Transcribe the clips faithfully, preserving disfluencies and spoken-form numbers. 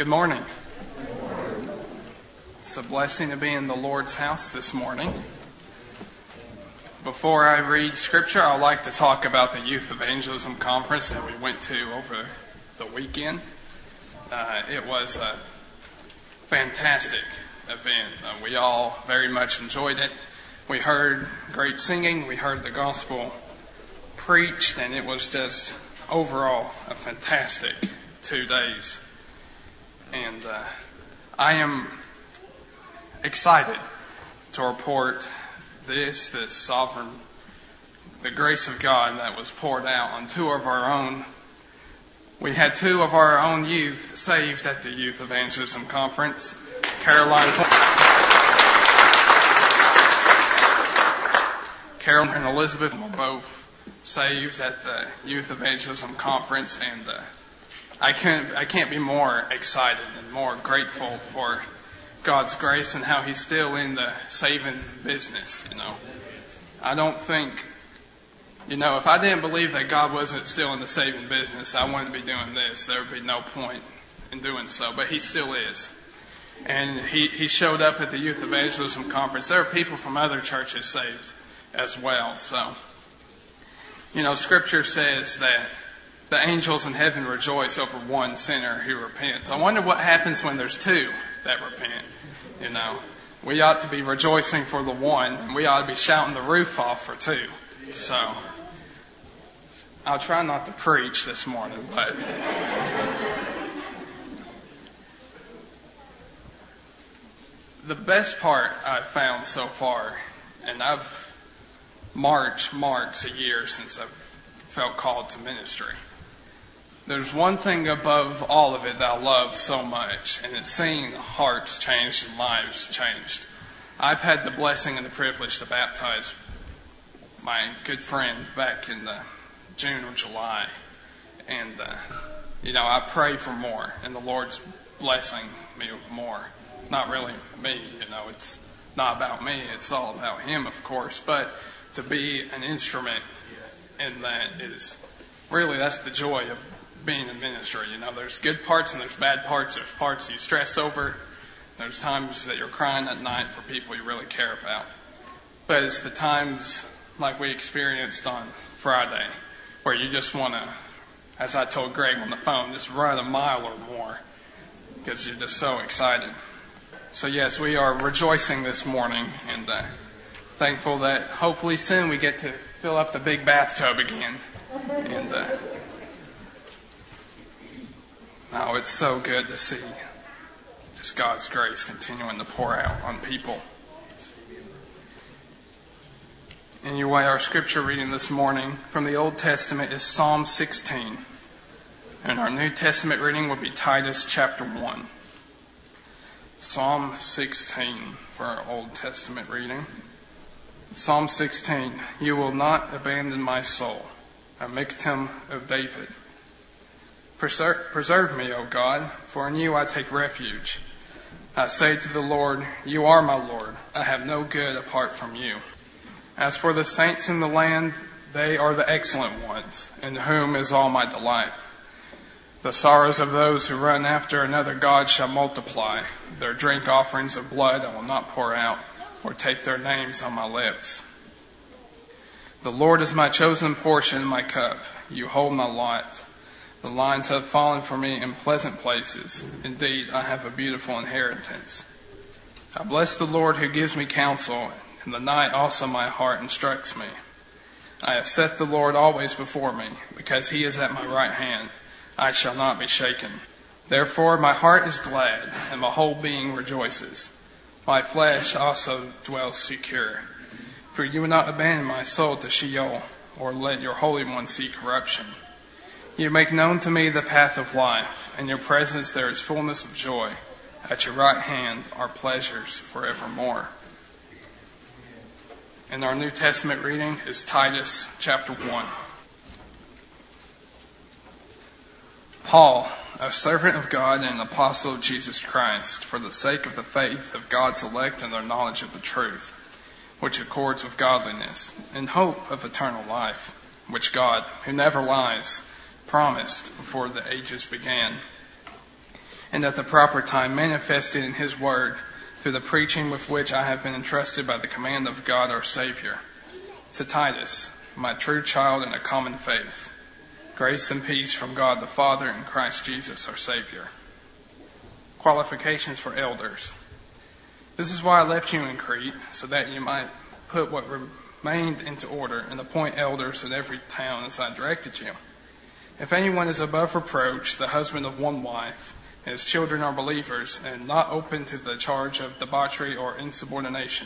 Good morning. It's a blessing to be in the Lord's house this morning. Before I read Scripture, I'd like to talk about the Youth Evangelism Conference that we went to over the weekend. Uh, it was a fantastic event. Uh, we all very much enjoyed it. We heard great singing, we heard the gospel preached, and it was just overall a fantastic two days. And uh, I am excited to report this, this sovereign, the grace of God that was poured out on two of our own. We had two of our own youth saved at the Youth Evangelism Conference. Caroline, Caroline and Elizabeth were both saved at the Youth Evangelism Conference, and uh, I can't I can't be more excited and more grateful for God's grace and how He's still in the saving business. You know, I don't think, you know, if I didn't believe that God wasn't still in the saving business, I wouldn't be doing this. There would be no point in doing so. But He still is, and He He showed up at the Youth Evangelism Conference. There are people from other churches saved as well. So, you know, Scripture says that the angels in heaven rejoice over one sinner who repents. I wonder what happens when there's two that repent. You know, we ought to be rejoicing for the one, and we ought to be shouting the roof off for two. So, I'll try not to preach this morning, but the best part I've found so far, and I've March marks a year since I've felt called to ministry. There's one thing above all of it that I love so much, and it's seeing hearts changed and lives changed. I've had the blessing and the privilege to baptize my good friend back in the June or July. And, uh, you know, I pray for more, and the Lord's blessing me with more. Not really me, you know, it's not about me, it's all about Him, of course. But to be an instrument in that is really, that's the joy of being in ministry. You know, there's good parts and there's bad parts. There's parts you stress over. There's times that you're crying at night for people you really care about. But it's the times like we experienced on Friday where you just want to, as I told Greg on the phone, just run a mile or more because you're just so excited. So yes, we are rejoicing this morning and uh, thankful that hopefully soon we get to fill up the big bathtub again. And uh, oh, it's so good to see just God's grace continuing to pour out on people. Anyway, our scripture reading this morning from the Old Testament is Psalm sixteen. And our New Testament reading will be Titus chapter one. Psalm sixteen for our Old Testament reading. Psalm sixteen. You will not abandon my soul, a Miktam of David. Preserve, preserve me, O God, for in you I take refuge. I say to the Lord, you are my Lord. I have no good apart from you. As for the saints in the land, they are the excellent ones, in whom is all my delight. The sorrows of those who run after another god shall multiply. Their drink offerings of blood I will not pour out, or take their names on my lips. The Lord is my chosen portion, my cup. You hold my lot. The lines have fallen for me in pleasant places. Indeed, I have a beautiful inheritance. I bless the Lord who gives me counsel. In the night also my heart instructs me. I have set the Lord always before me. Because He is at my right hand, I shall not be shaken. Therefore my heart is glad, and my whole being rejoices. My flesh also dwells secure. For you will not abandon my soul to Sheol, or let your Holy One see corruption. You make known to me the path of life. In your presence there is fullness of joy. At your right hand are pleasures forevermore. And our New Testament reading is Titus chapter one. Paul, a servant of God and an apostle of Jesus Christ, for the sake of the faith of God's elect and their knowledge of the truth, which accords with godliness, in hope of eternal life, which God, who never lies, promised before the ages began. and at the proper time manifested in his word through the preaching with which I have been entrusted by the command of God our Savior. To Titus, my true child in a common faith, grace and peace from God the Father and Christ Jesus our Savior. Qualifications for elders. This is why I left you in Crete, so that you might put what remained into order and appoint elders in every town as I directed you. If anyone is above reproach, the husband of one wife, and his children are believers, and not open to the charge of debauchery or insubordination.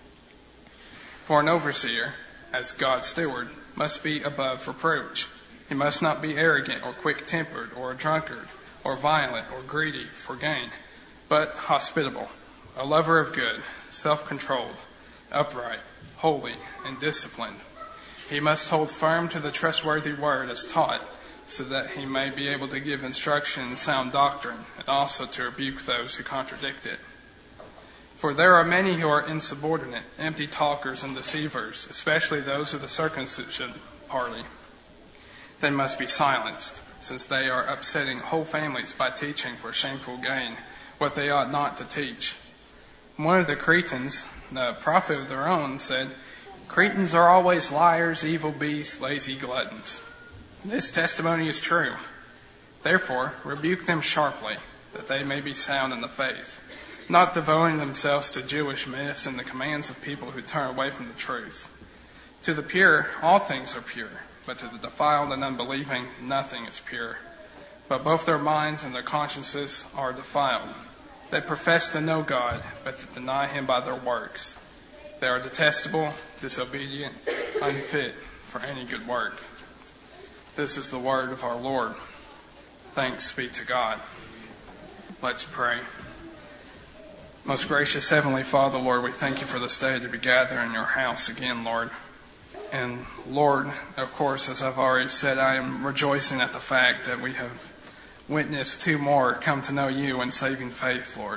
For an overseer, as God's steward, must be above reproach. He must not be arrogant or quick-tempered or a drunkard or violent or greedy for gain, but hospitable, a lover of good, self-controlled, upright, holy, and disciplined. He must hold firm to the trustworthy word as taught, so that he may be able to give instruction in sound doctrine, and also to rebuke those who contradict it. For there are many who are insubordinate, empty talkers and deceivers, especially those of the circumcision party. They must be silenced, since they are upsetting whole families by teaching for shameful gain what they ought not to teach. One of the Cretans, the prophet of their own, said, "Cretans are always liars, evil beasts, lazy gluttons." This testimony is true. Therefore, rebuke them sharply, that they may be sound in the faith, not devoting themselves to Jewish myths and the commands of people who turn away from the truth. To the pure, all things are pure, but to the defiled and unbelieving, nothing is pure. But both their minds and their consciences are defiled. They profess to know God, but to deny him by their works. They are detestable, disobedient, unfit for any good work. This is the word of our Lord. Thanks be to God. Let's pray. Most gracious Heavenly Father, Lord, we thank you for this day to be gathered in your house again, Lord. And Lord, of course, as I've already said, I am rejoicing at the fact that we have witnessed two more come to know you in saving faith, Lord.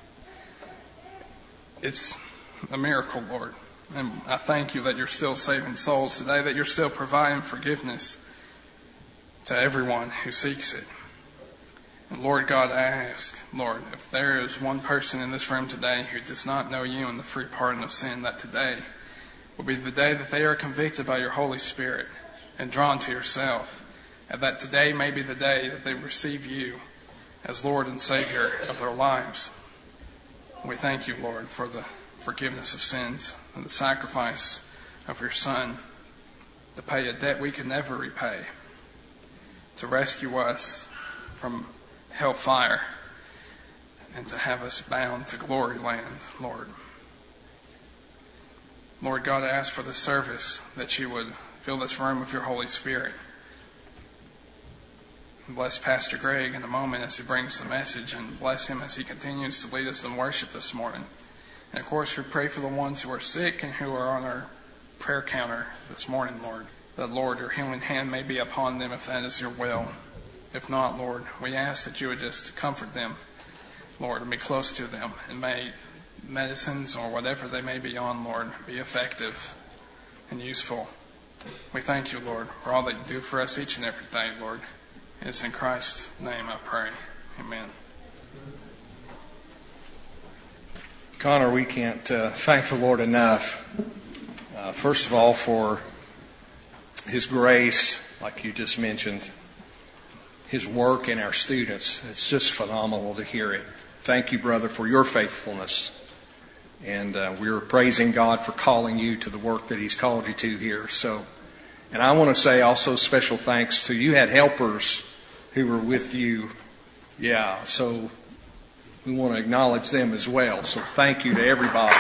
It's a miracle, Lord. And I thank you that you're still saving souls today, that you're still providing forgiveness to everyone who seeks it. And Lord God, I ask, Lord, if there is one person in this room today who does not know you and the free pardon of sin, that today will be the day that they are convicted by your Holy Spirit and drawn to yourself, and that today may be the day that they receive you as Lord and Savior of their lives. We thank you, Lord, for the forgiveness of sins and the sacrifice of your Son to pay a debt we could never repay, to rescue us from hellfire, and to have us bound to glory land, Lord. Lord God, I ask for the service that you would fill this room with your Holy Spirit. Bless Pastor Greg in a moment as he brings the message, and bless him as he continues to lead us in worship this morning. And of course, we pray for the ones who are sick and who are on our prayer counter this morning, Lord. That, Lord, your healing hand may be upon them if that is your will. If not, Lord, we ask that you would just comfort them, Lord, and be close to them. And may medicines or whatever they may be on, Lord, be effective and useful. We thank you, Lord, for all that you do for us each and every day, Lord. It's in Christ's name I pray. Amen. Connor, we can't uh, thank the Lord enough, uh, first of all, for his grace, like you just mentioned, his work in our students. It's just phenomenal to hear it. Thank you, brother, for your faithfulness. And uh, we're praising God for calling you to the work that he's called you to here. So, and I want to say also special thanks to you had helpers who were with you. Yeah, so we want to acknowledge them as well. So thank you to everybody.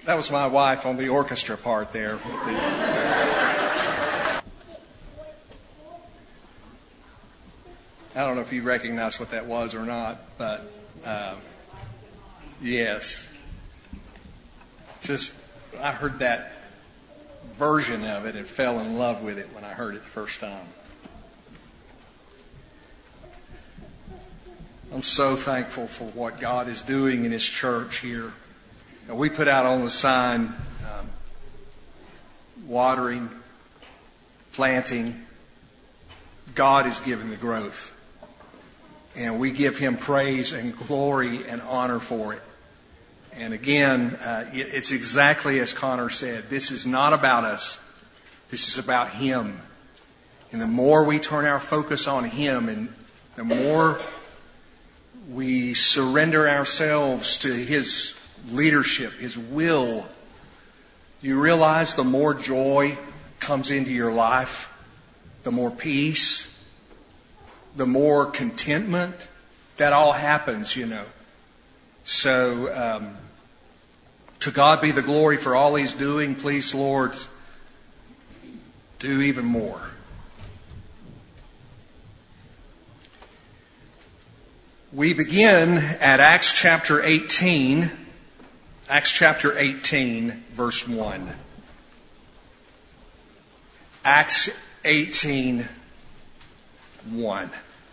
That was my wife on the orchestra part there. I don't know if you recognize what that was or not, but um, yes. Just, I heard that version of it and fell in love with it when I heard it the first time. I'm so thankful for what God is doing in His church here. Now, we put out on the sign, um, watering, planting. God is giving the growth. And we give Him praise and glory and honor for it. And again, uh, it's exactly as Connor said. This is not about us. This is about Him. And the more we turn our focus on Him and the more we surrender ourselves to His leadership, His will, you realize the more joy comes into your life, the more peace, the more contentment. That all happens, you know. So, um, to God be the glory for all He's doing. Please, Lord, do even more. We begin at Acts chapter eighteen, Acts chapter eighteen, verse one. Acts eighteen, one.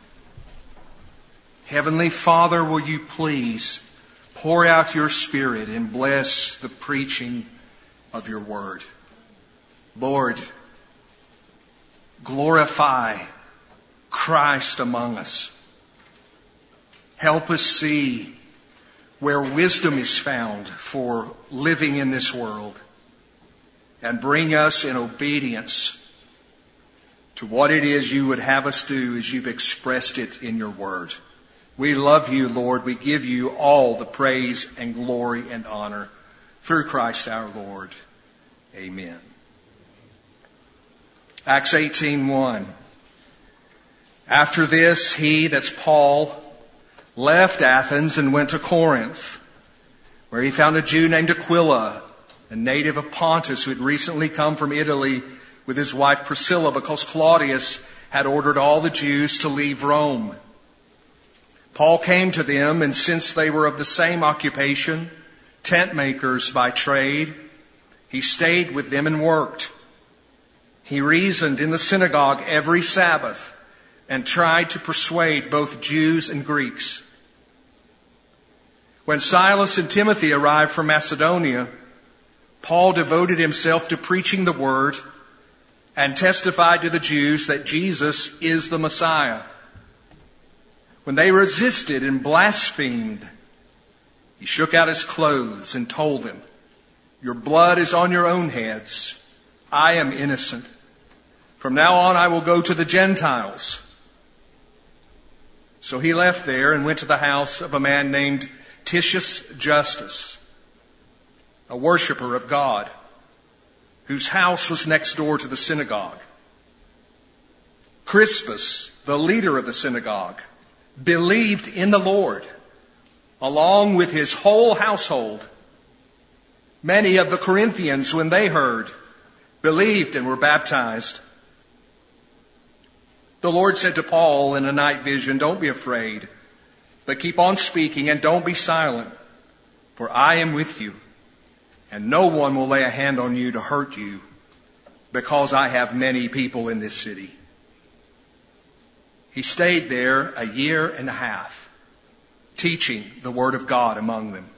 Heavenly Father, will you please pour out your Spirit and bless the preaching of your word. Lord, glorify Christ among us. Help us see where wisdom is found for living in this world, and bring us in obedience to what it is you would have us do as you've expressed it in your word. We love you, Lord. We give you all the praise and glory and honor through Christ our Lord. Amen. Acts eighteen one. After this, he, that's Paul, left Athens and went to Corinth, where he found a Jew named Aquila, a native of Pontus, who had recently come from Italy with his wife Priscilla, because Claudius had ordered all the Jews to leave Rome. Paul came to them, and since they were of the same occupation, tent makers by trade, he stayed with them and worked. He reasoned in the synagogue every Sabbath and tried to persuade both Jews and Greeks. When Silas and Timothy arrived from Macedonia, Paul devoted himself to preaching the word and testified to the Jews that Jesus is the Messiah. When they resisted and blasphemed, he shook out his clothes and told them, "Your blood is on your own heads. I am innocent. From now on I will go to the Gentiles." So he left there and went to the house of a man named Titius Justus, a worshiper of God, whose house was next door to the synagogue. Crispus, the leader of the synagogue, believed in the Lord, along with his whole household. Many of the Corinthians, when they heard, believed and were baptized. The Lord said to Paul in a night vision, "Don't be afraid, but keep on speaking and don't be silent, for I am with you, and no one will lay a hand on you to hurt you, because I have many people in this city." He stayed there a year and a half, teaching the word of God among them.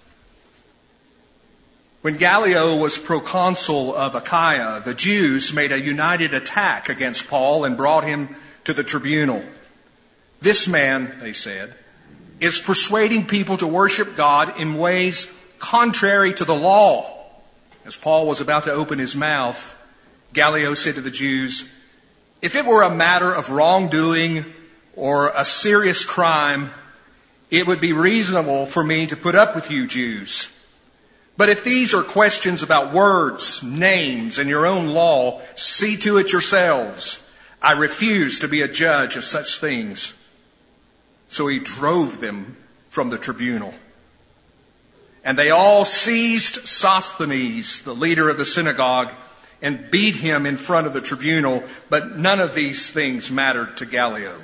When Gallio was proconsul of Achaia, the Jews made a united attack against Paul and brought him to the tribunal. "This man," they said, "is persuading people to worship God in ways contrary to the law." As Paul was about to open his mouth, Gallio said to the Jews, "If it were a matter of wrongdoing or a serious crime, it would be reasonable for me to put up with you Jews. But if these are questions about words, names, and your own law, see to it yourselves. I refuse to be a judge of such things." So he drove them from the tribunal. And they all seized Sosthenes, the leader of the synagogue, and beat him in front of the tribunal. But none of these things mattered to Gallio.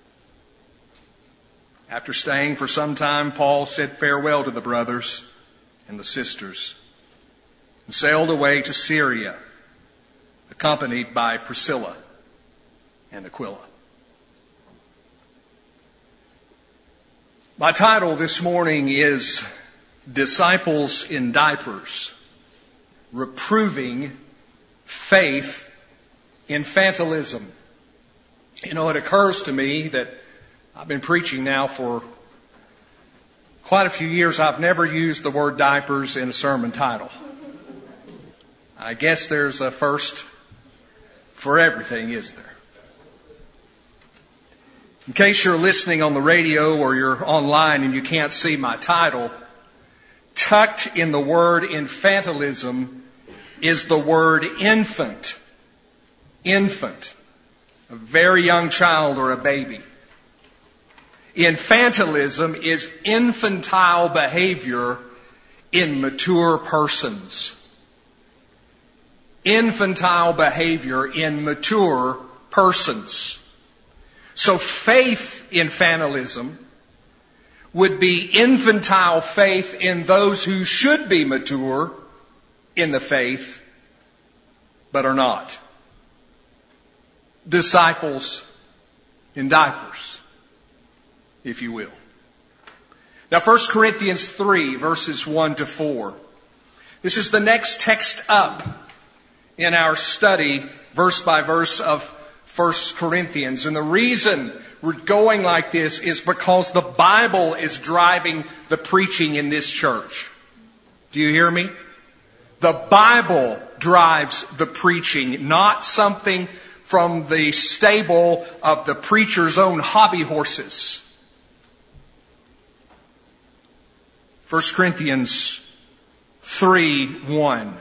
After staying for some time, Paul said farewell to the brothers and the sisters and sailed away to Syria, accompanied by Priscilla and Aquila. My title this morning is Disciples in Diapers, Reproving Faith Infantilism. You know, it occurs to me that I've been preaching now for quite a few years. I've never used the word diapers in a sermon title. I guess there's a first for everything, is there? In case you're listening on the radio or you're online and you can't see my title, tucked in the word infantilism is the word infant. Infant. A very young child or a baby. Infantilism is infantile behavior in mature persons. Infantile behavior in mature persons. So faith infantilism would be infantile faith in those who should be mature in the faith, but are not. Disciples in diapers, if you will. Now, First Corinthians three, verses one to four. This is the next text up in our study, verse by verse, of First Corinthians. And the reason we're going like this is because the Bible is driving the preaching in this church. Do you hear me? The Bible drives the preaching, not something from the stable of the preacher's own hobby horses. First Corinthians three one.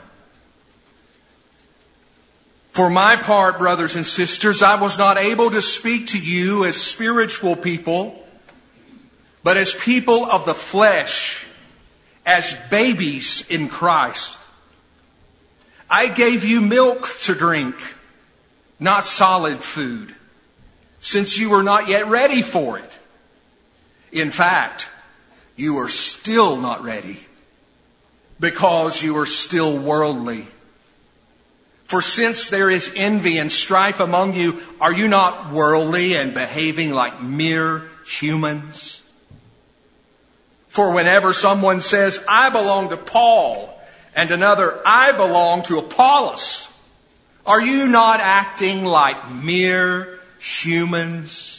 For my part, brothers and sisters, I was not able to speak to you as spiritual people, but as people of the flesh, as babies in Christ. I gave you milk to drink, not solid food, since you were not yet ready for it. In fact, you are still not ready, because you are still worldly. For since there is envy and strife among you, are you not worldly and behaving like mere humans? For whenever someone says, I belong to Paul, and another, I belong to Apollos, are you not acting like mere humans?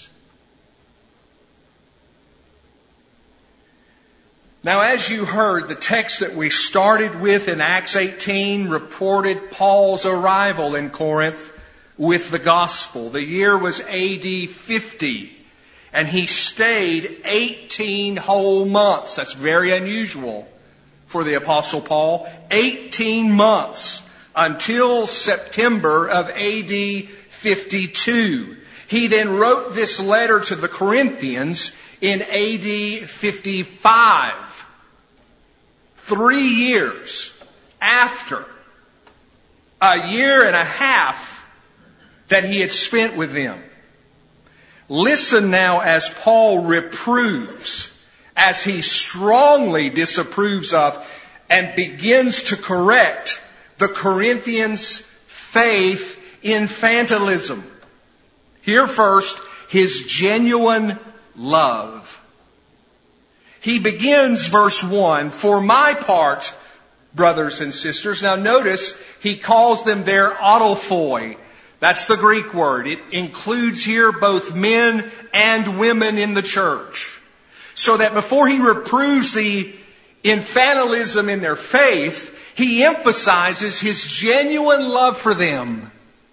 Now, as you heard, the text that we started with in Acts eighteen reported Paul's arrival in Corinth with the gospel. The year was A D fifty, and he stayed eighteen whole months. That's very unusual for the Apostle Paul. eighteen months until September of A D fifty-two. He then wrote this letter to the Corinthians in A D fifty-five. Three years after a year and a half that he had spent with them. Listen now as Paul reproves, as he strongly disapproves of and begins to correct the Corinthians' faith infantilism. Here first, his genuine love. He begins verse one, for my part, brothers and sisters. Now notice, he calls them their autophoi. That's the Greek word. It includes here both men and women in the church. So that before he reproves the infantilism in their faith, he emphasizes his genuine love for them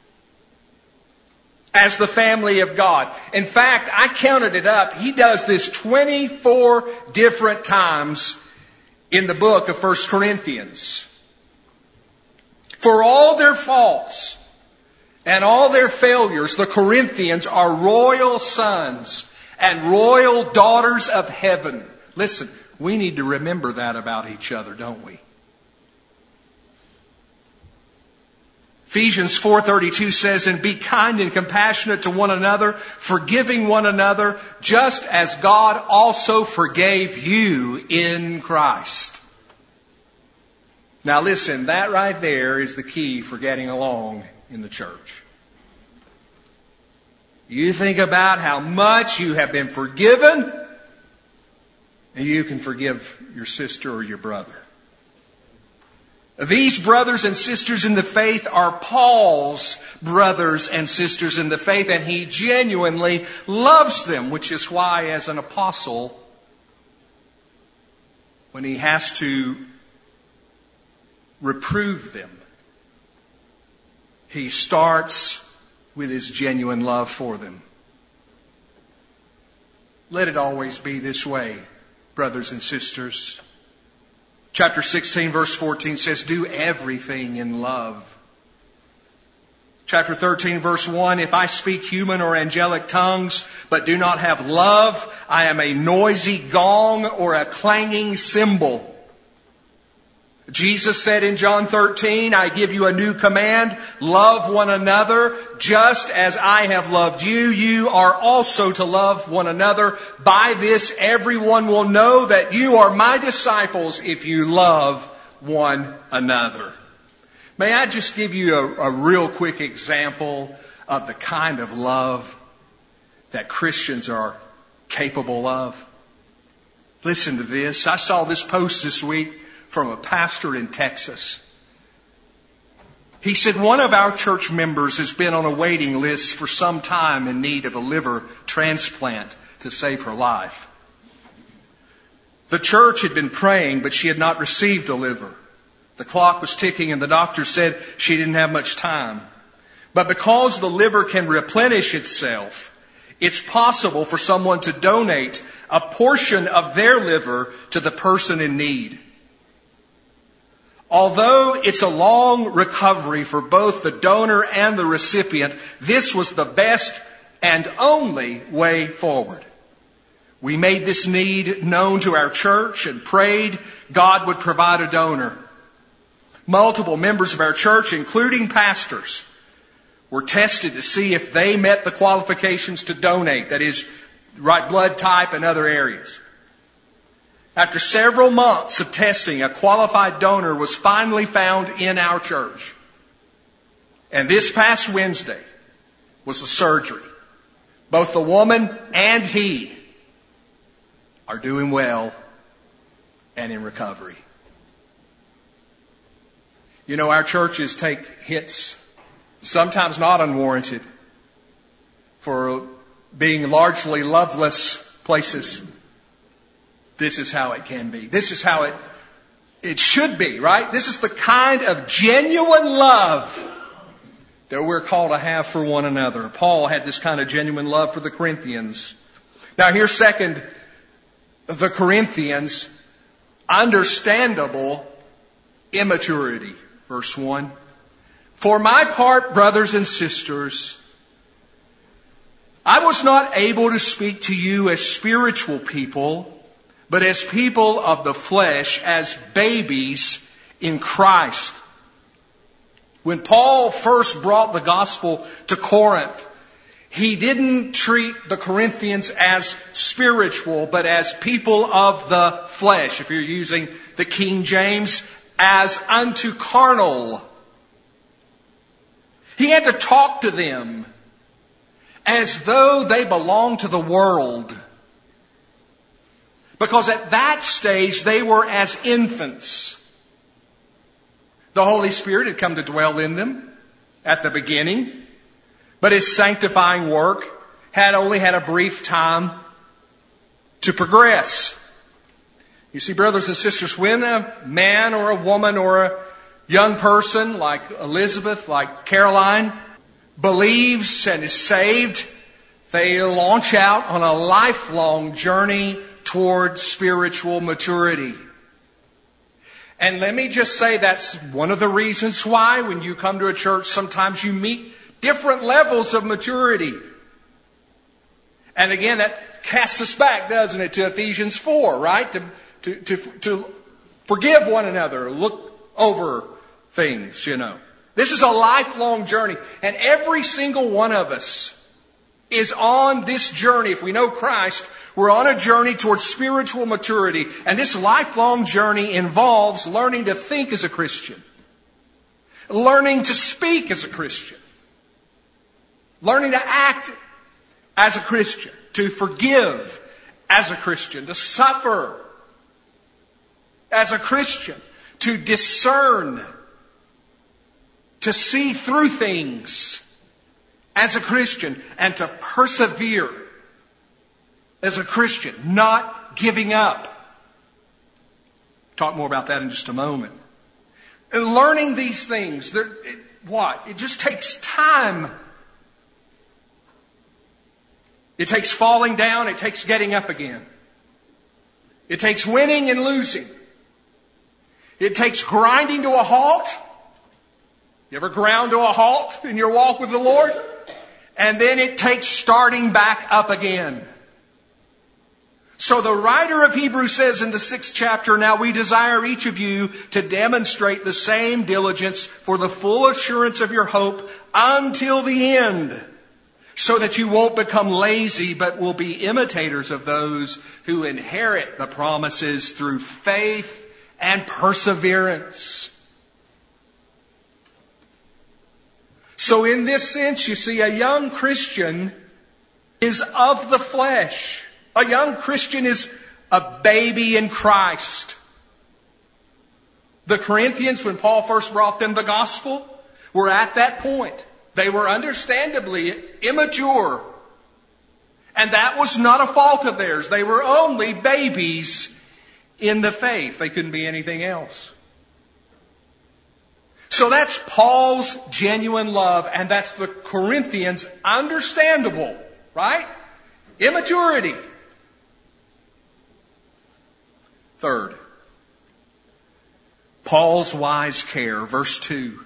as the family of God. In fact, I counted it up. He does this twenty-four different times in the book of First Corinthians. For all their faults and all their failures, the Corinthians are royal sons and royal daughters of heaven. Listen, We need to remember that about each other, don't we? Ephesians four thirty-two says, and be kind and compassionate to one another, forgiving one another, just as God also forgave you in Christ. Now listen, that right there is the key for getting along in the church. You think about how much you have been forgiven, and you can forgive your sister or your brother. These brothers and sisters in the faith are Paul's brothers and sisters in the faith, and he genuinely loves them, which is why, as an apostle, when he has to reprove them, he starts with his genuine love for them. Let it always be this way, brothers and sisters. Chapter sixteen, verse fourteen says, do everything in love. Chapter thirteen, verse one, if I speak human or angelic tongues, but do not have love, I am a noisy gong or a clanging cymbal. Jesus said in John thirteen, I give you a new command, love one another, just as I have loved you, you are also to love one another. By this everyone will know that you are my disciples if you love one another. May I just give you a, a real quick example of the kind of love that Christians are capable of? Listen to this. I saw this post this week from a pastor in Texas. He said one of our church members has been on a waiting list for some time in need of a liver transplant to save her life. The church had been praying, but she had not received a liver. The clock was ticking and the doctor said she didn't have much time. But because the liver can replenish itself, it's possible for someone to donate a portion of their liver to the person in need. Although it's a long recovery for both the donor and the recipient, this was the best and only way forward. We made this need known to our church and prayed God would provide a donor. Multiple members of our church, including pastors, were tested to see if they met the qualifications to donate, that is, right blood type and other areas. After several months of testing, a qualified donor was finally found in our church. And this past Wednesday was the surgery. Both the woman and he are doing well and in recovery. You know, our churches take hits, sometimes not unwarranted, for being largely loveless places. This is how it can be. This is how it, it should be, right? This is the kind of genuine love that we're called to have for one another. Paul had this kind of genuine love for the Corinthians. Now here's second, the Corinthians, understandable immaturity. Verse one. For my part, brothers and sisters, I was not able to speak to you as spiritual people, but as people of the flesh, as babies in Christ. When Paul first brought the gospel to Corinth, he didn't treat the Corinthians as spiritual, but as people of the flesh. If you're using the King James, as unto carnal. He had to talk to them as though they belonged to the world. Because at that stage, they were as infants. The Holy Spirit had come to dwell in them at the beginning, but His sanctifying work had only had a brief time to progress. You see, brothers and sisters, when a man or a woman or a young person like Elizabeth, like Caroline, believes and is saved, they launch out on a lifelong journey toward spiritual maturity. And let me just say that's one of the reasons why when you come to a church, sometimes you meet different levels of maturity. And again, that casts us back, doesn't it, to Ephesians four, right? To, To, to, to forgive one another, look over things, you know. This is a lifelong journey. And every single one of us is on this journey. If we know Christ, we're on a journey towards spiritual maturity. And this lifelong journey involves learning to think as a Christian. Learning to speak as a Christian. Learning to act as a Christian. To forgive as a Christian. To suffer as a Christian. To discern. To see through things as a Christian. And to persevere as a Christian. Not giving up. Talk more about that in just a moment. And learning these things, it, what? It just takes time. It takes falling down. It takes getting up again. It takes winning and losing. It takes grinding to a halt. You ever ground to a halt in your walk with the Lord? And then it takes starting back up again. So the writer of Hebrews says in the sixth chapter, now we desire each of you to demonstrate the same diligence for the full assurance of your hope until the end, so that you won't become lazy, but will be imitators of those who inherit the promises through faith and perseverance. So in this sense, you see, a young Christian is of the flesh. A young Christian is a baby in Christ. The Corinthians, when Paul first brought them the gospel, were at that point. They were understandably immature. And that was not a fault of theirs. They were only babies in the faith. They couldn't be anything else. So that's Paul's genuine love, and that's the Corinthians' understandable, right? Immaturity. Third, Paul's wise care, verse two.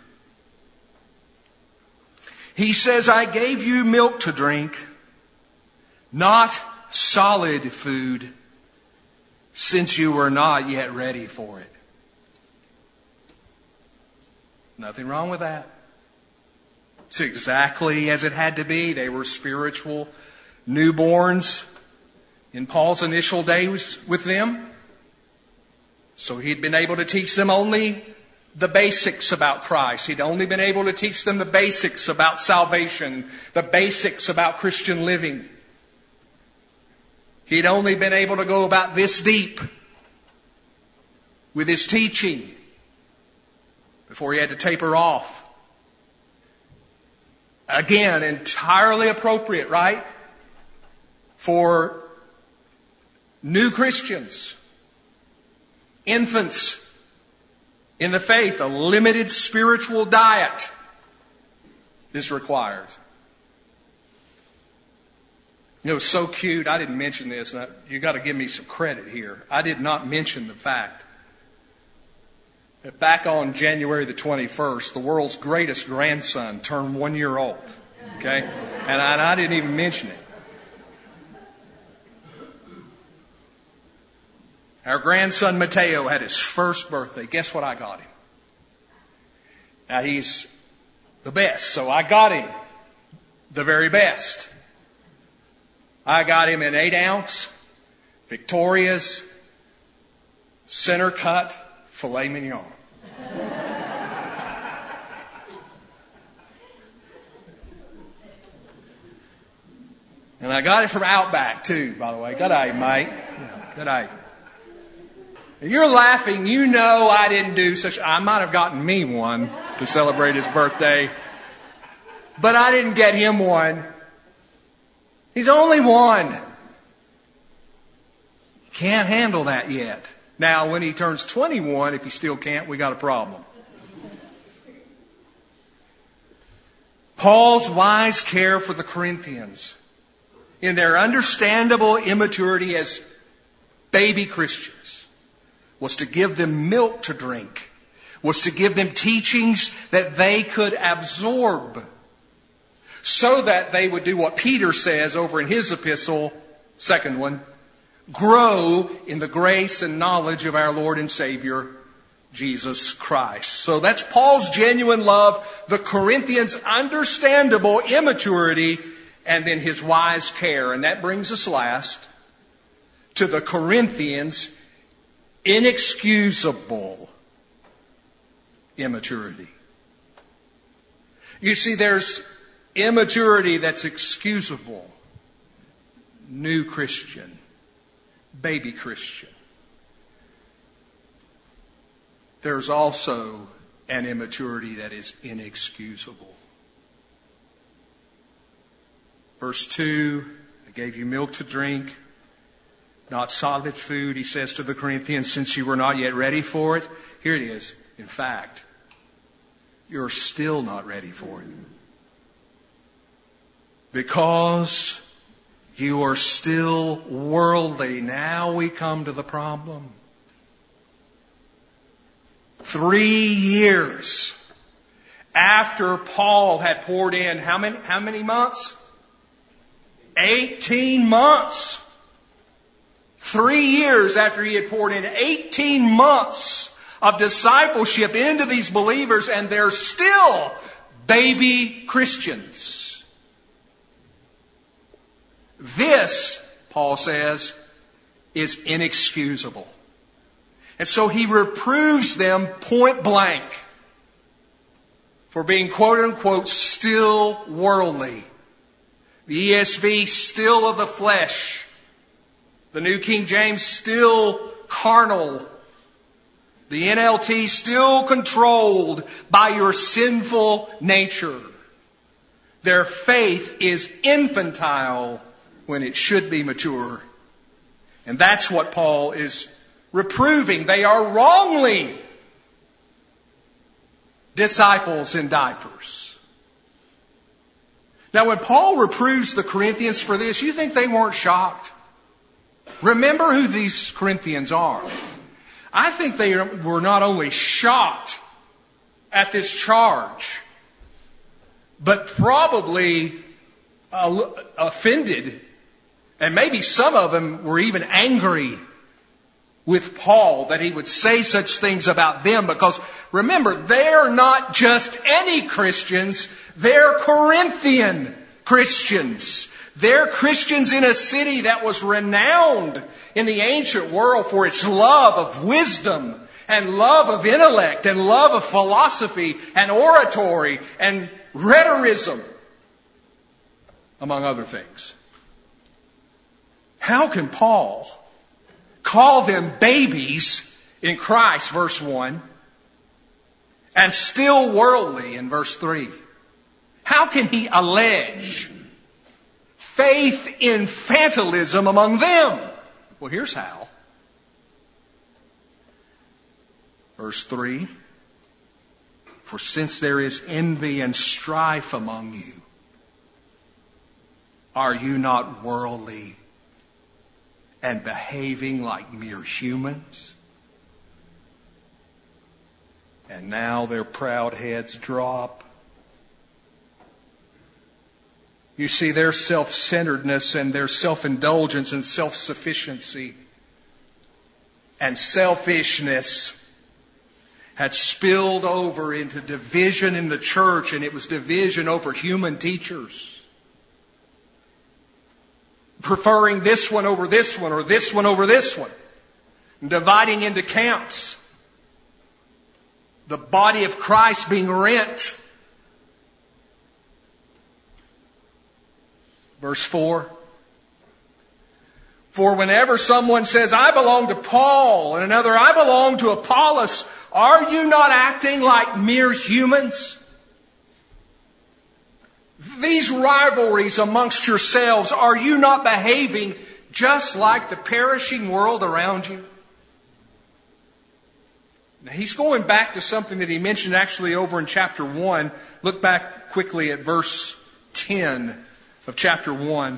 He says, I gave you milk to drink, not solid food, since you were not yet ready for it. Nothing wrong with that. It's exactly as it had to be. They were spiritual newborns in Paul's initial days with them. So he'd been able to teach them only the basics about Christ. He'd only been able to teach them the basics about salvation, the basics about Christian living. He'd only been able to go about this deep with his teaching before he had to taper off. Again, entirely appropriate, right? For new Christians. Infants in the faith, a limited spiritual diet is required. You know, it's so cute. I didn't mention this. And I, you got to give me some credit here. I did not mention the fact that back on January the twenty-first, the world's greatest grandson turned one year old. Okay? And I, and I didn't even mention it. Our grandson Mateo had his first birthday. Guess what I got him? Now he's the best, so I got him the very best. I got him an eight ounce Victoria's center cut filet mignon. And I got it from Outback too, by the way. Good eye, mate. Good eye. You're laughing. You know I didn't do such... I might have gotten me one to celebrate his birthday. But I didn't get him one. He's only one. Can't handle that yet. Now, when he turns twenty-one, if he still can't, we got a problem. Paul's wise care for the Corinthians in their understandable immaturity as baby Christians was to give them milk to drink, was to give them teachings that they could absorb, so that they would do what Peter says over in his epistle, second one, grow in the grace and knowledge of our Lord and Savior, Jesus Christ. So that's Paul's genuine love, the Corinthians' understandable immaturity, and then his wise care. And that brings us last to the Corinthians' inexcusable immaturity. You see, there's immaturity that's excusable. New Christian, baby Christian. There's also an immaturity that is inexcusable. Verse two, I gave you milk to drink, not solid food, he says to the Corinthians, since you were not yet ready for it. Here it is. In fact, you're still not ready for it. Because you are still worldly. Now we come to the problem. Three years after Paul had poured in, how many, how many months? Eighteen months. Three years after he had poured in eighteen months of discipleship into these believers, and they're still baby Christians. This, Paul says, is inexcusable. And so he reproves them point blank for being quote unquote still worldly. The E S V, still of the flesh. The New King James, still carnal. The N L T, still controlled by your sinful nature. Their faith is infantile when it should be mature. And that's what Paul is reproving. They are wrongly disciples in diapers. Now, when Paul reproves the Corinthians for this, you think they weren't shocked? Remember who these Corinthians are. I think they were not only shocked at this charge, but probably offended. And maybe some of them were even angry with Paul that he would say such things about them. Because remember, they're not just any Christians. They're Corinthian Christians. They're Christians in a city that was renowned in the ancient world for its love of wisdom and love of intellect and love of philosophy and oratory and rhetoricism, among other things. How can Paul call them babies in Christ, verse one, and still worldly in verse three? How can he allege faith infantilism among them? Well, here's how. Verse three, for since there is envy and strife among you, are you not worldly and behaving like mere humans? And now their proud heads drop. You see, their self-centeredness and their self-indulgence and self-sufficiency and selfishness had spilled over into division in the church, and it was division over human teachers. Preferring this one over this one, or this one over this one. And dividing into camps. The body of Christ being rent. Verse four. For whenever someone says, I belong to Paul, and another, I belong to Apollos, are you not acting like mere humans? These rivalries amongst yourselves, are you not behaving just like the perishing world around you? Now, he's going back to something that he mentioned actually over in chapter one. Look back quickly at verse ten of chapter one.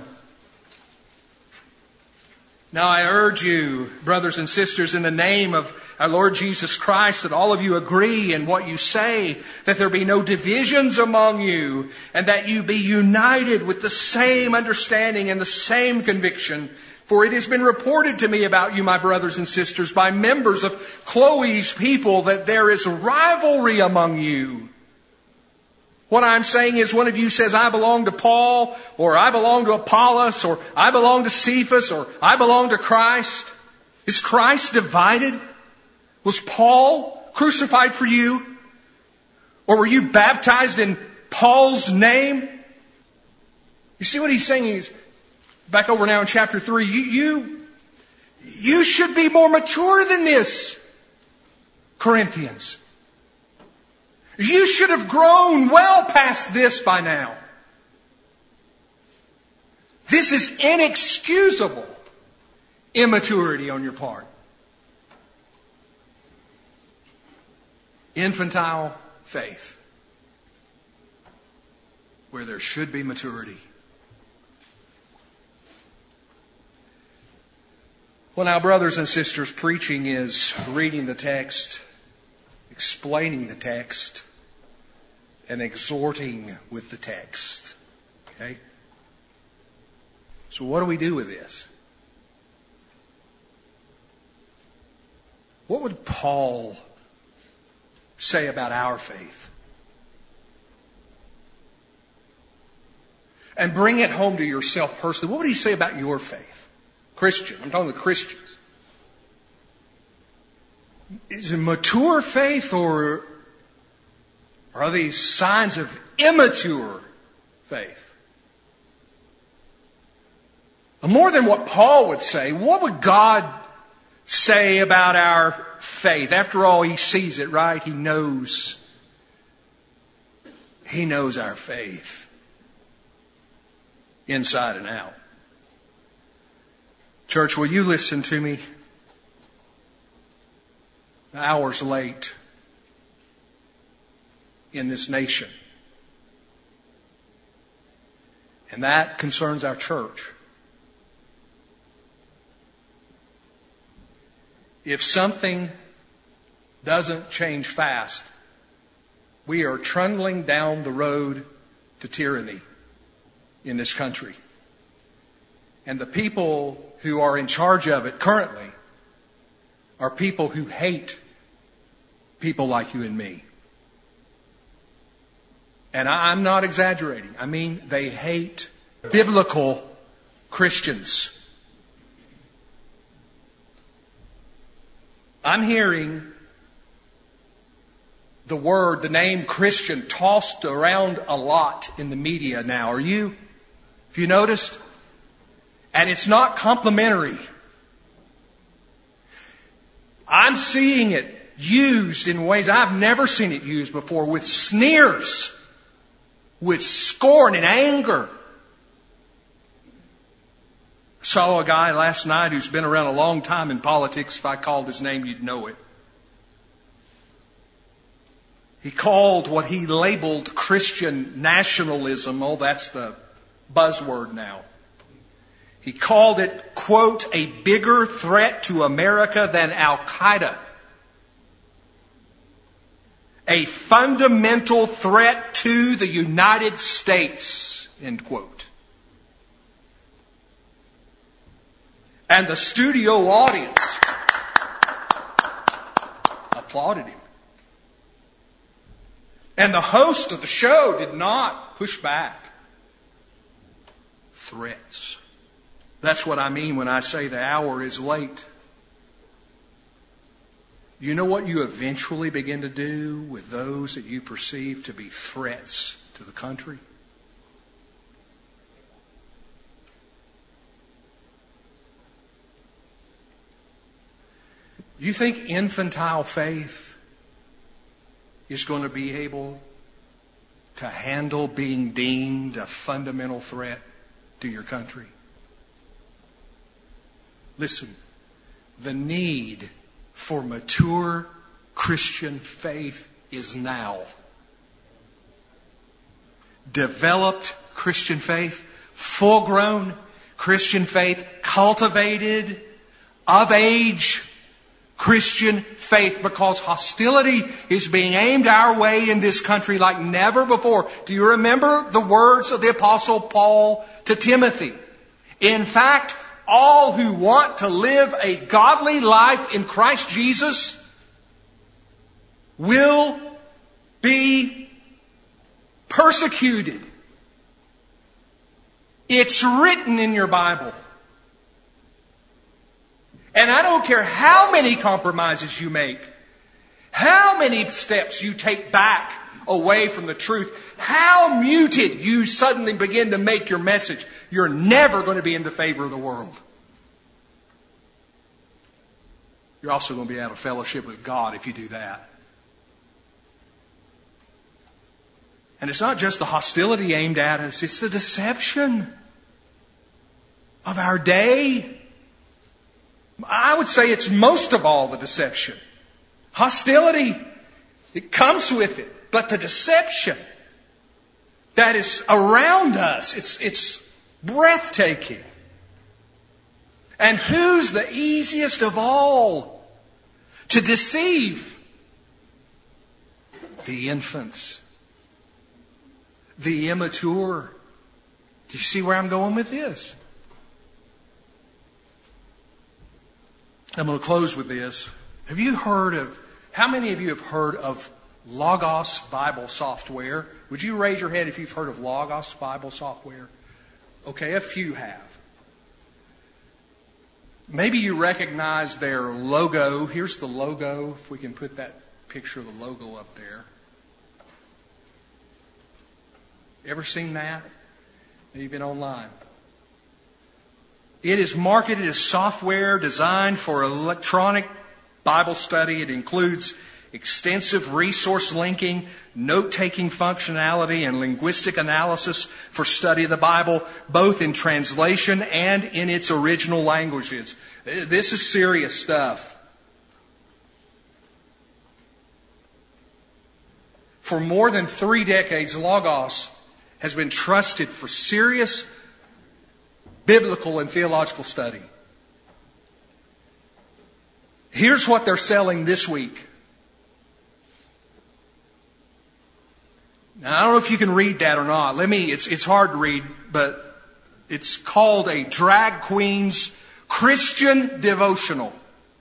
Now I urge you, brothers and sisters, in the name of our Lord Jesus Christ, that all of you agree in what you say, that there be no divisions among you, and that you be united with the same understanding and the same conviction, For it has been reported to me about you, my brothers and sisters, by members of Chloe's people, that there is rivalry among you. What I'm saying is, one of you says, I belong to Paul, or I belong to Apollos, or I belong to Cephas, or I belong to Christ. Is Christ divided? Was Paul crucified for you? Or were you baptized in Paul's name? You see what he's saying? He's back over now in chapter three. You, you, you should be more mature than this, Corinthians. You should have grown well past this by now. This is inexcusable immaturity on your part. Infantile faith, where there should be maturity. Well, now, brothers and sisters, preaching is reading the text, explaining the text, and exhorting with the text. Okay? So what do we do with this? What would Paul say about our faith? And bring it home to yourself personally. What would he say about your faith? Christian. I'm talking to Christians. Is it mature faith, or are these signs of immature faith? More than what Paul would say, what would God say about our faith? After all, He sees it, right? He knows. He knows our faith inside and out. Church, will you listen to me? The hour's late in this nation. And that concerns our church. If something doesn't change fast, we are trundling down the road to tyranny in this country. And the people who are in charge of it currently are people who hate people like you and me. And I'm not exaggerating. I mean, they hate biblical Christians. I'm hearing the word, the name Christian tossed around a lot in the media now. Are you? Have you noticed? And it's not complimentary. I'm seeing it used in ways I've never seen it used before, with sneers, with scorn and anger. I saw a guy last night who's been around a long time in politics. If I called his name, you'd know it. He called what he labeled Christian nationalism, oh, that's the buzzword now. He called it, quote, a bigger threat to America than Al-Qaeda. A fundamental threat to the United States, end quote. And the studio audience applauded him. And the host of the show did not push back. Threats. That's what I mean when I say the hour is late. You know what you eventually begin to do with those that you perceive to be threats to the country? You think infantile faith is going to be able to handle being deemed a fundamental threat to your country? Listen, the need for mature Christian faith is now. Developed Christian faith, full-grown Christian faith, cultivated, of age Christian faith, because hostility is being aimed our way in this country like never before. Do you remember the words of the Apostle Paul to Timothy? In fact, all who want to live a godly life in Christ Jesus will be persecuted. It's written in your Bible. And I don't care how many compromises you make, how many steps you take back away from the truth, how muted you suddenly begin to make your message, you're never going to be in the favor of the world. You're also going to be out of fellowship with God if you do that. And it's not just the hostility aimed at us, it's the deception of our day. I would say it's most of all the deception. Hostility, it comes with it. But the deception that is around us, it's, it's breathtaking. And who's the easiest of all to deceive? The infants. The immature. Do you see where I'm going with this? I'm going to close with this. Have you heard of, how many of you have heard of Logos Bible software? Would you raise your hand if you've heard of Logos Bible software? Okay, a few have. Maybe you recognize their logo. Here's the logo, if we can put that picture of the logo up there. Ever seen that? Maybe you've been online. It is marketed as software designed for electronic Bible study. It includes extensive resource linking, note-taking functionality, and linguistic analysis for study of the Bible, both in translation and in its original languages. This is serious stuff. For more than three decades, Logos has been trusted for serious biblical and theological study. Here's what they're selling this week. Now, I don't know if you can read that or not. Let me, it's, it's hard to read, but it's called a Drag Queen's Christian Devotional.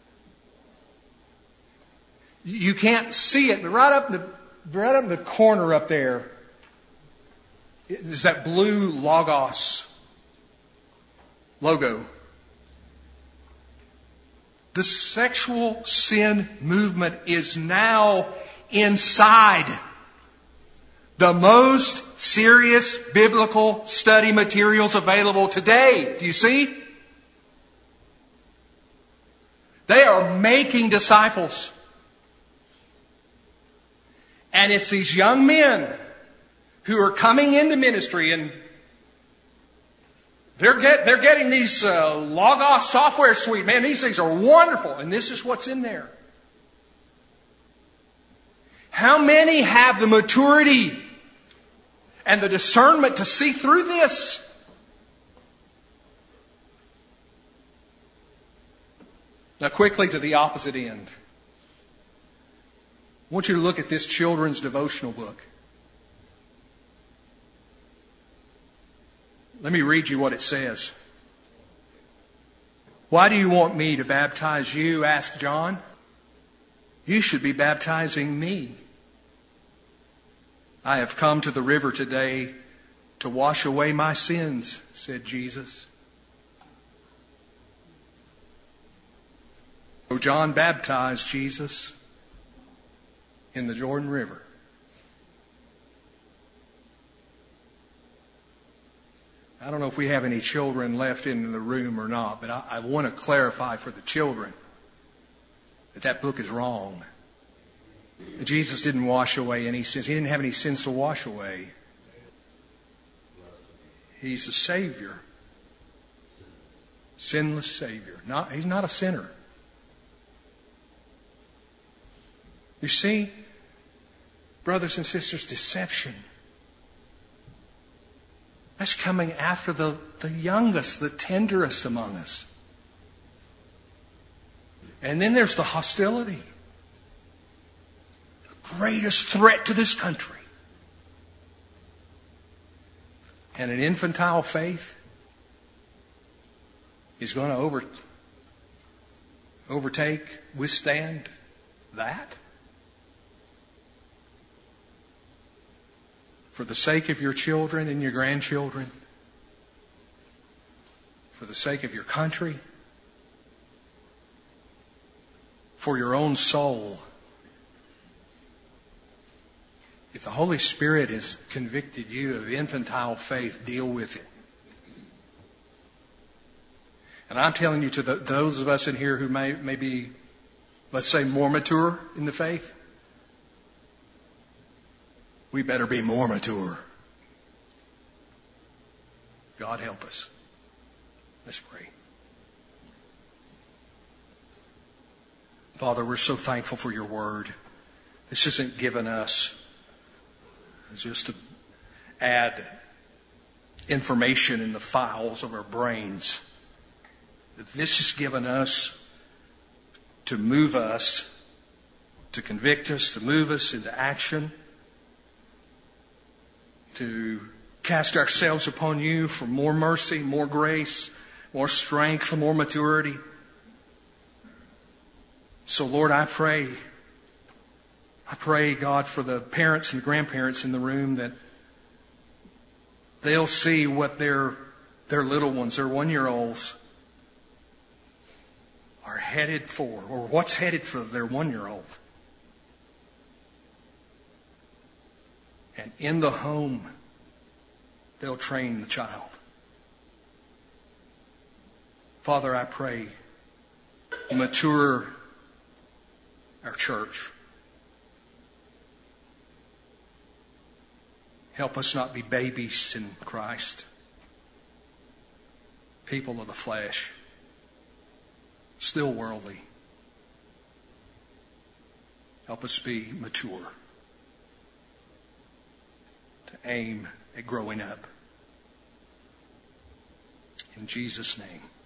You can't see it, but right up in the, right up in the corner up there is that blue Logos logo. The sexual sin movement is now inside the most serious biblical study materials available today. Do you see? They are making disciples. And it's these young men who are coming into ministry, and they're, get, they're getting these uh, Logos software suite. Man, these things are wonderful. And this is what's in there. How many have the maturity and the discernment to see through this? Now, quickly to the opposite end. I want you to look at this children's devotional book. Let me read you what it says. Why do you want me to baptize you? Asked John. You should be baptizing me. I have come to the river today to wash away my sins, said Jesus. So John baptized Jesus in the Jordan River. I don't know if we have any children left in the room or not, but I, I want to clarify for the children that that book is wrong. Jesus didn't wash away any sins. He didn't have any sins to wash away. He's a Savior. Sinless Savior. Not, he's not a sinner. You see, brothers and sisters, deception. That's coming after the, the youngest, the tenderest among us. And then there's the hostility. The greatest threat to this country. And an infantile faith. is going to over, overtake, withstand that? For the sake of your children and your grandchildren, for the sake of your country, for your own soul. If the Holy Spirit has convicted you of infantile faith, deal with it. And I'm telling you, to the, those of us in here who may, may be, let's say, more mature in the faith, we better be more mature. God help us. Let's pray. Father, we're so thankful for your word. This isn't given us just to add information in the files of our brains. This is given us to move us, to convict us, to move us into action, to cast ourselves upon you for more mercy, more grace, more strength, more maturity. So, Lord, I pray, I pray, God, for the parents and the grandparents in the room, that they'll see what their, their little ones, their one-year-olds, are headed for, or what's headed for their one-year-old. And in the home, they'll train the child. Father, I pray, mature our church. Help us not be babies in Christ, people of the flesh, still worldly. Help us be mature, to aim at growing up. In Jesus' name.